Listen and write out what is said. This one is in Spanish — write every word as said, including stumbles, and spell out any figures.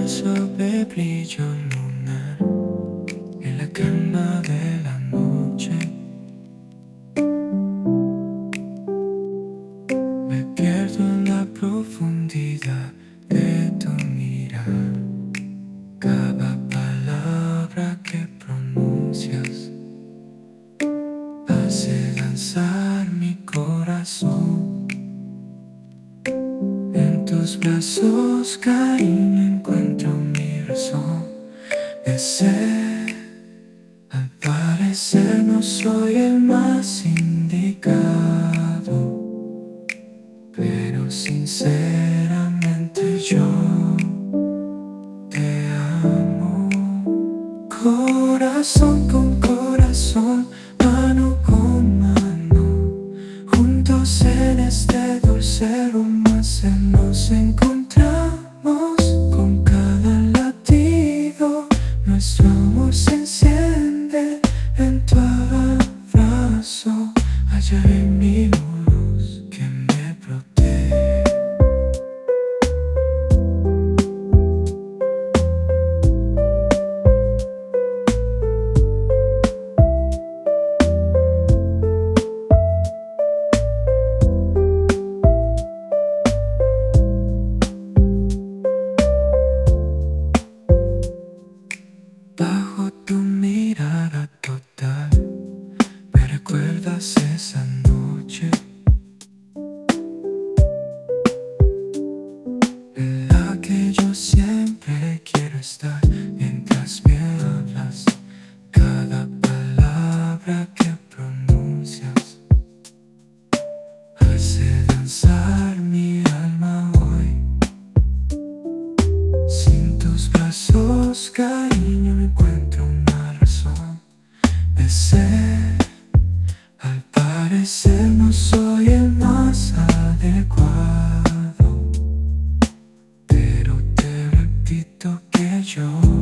suave brillo lunar en la calma de la noche. Me pierdo en la profundidad de tu mirar. Cada palabra que pronuncias hace danzar mi corazón. En tus brazos, cariño, encuentro mi razón de ser. Al parecer no soy el más indicado, pero sinceramente yo te amo. Corazón con corazón, mano con mano, juntos en este dulce romance nos encontramos. Con cada latido nuestro amor se enciende. En tu abrazo hallaré mi luz que me protege. Bajo tu mirada total, ¿me recuerdas esa noche en la que yo siempre quiero estar? Mientras me hablas, cada palabra que pronuncias hace danzar mi alma hoy. Sin tus brazos, cariño, encuentro una razón de ser. Al parecer no soy el más adecuado, pero te repito que yo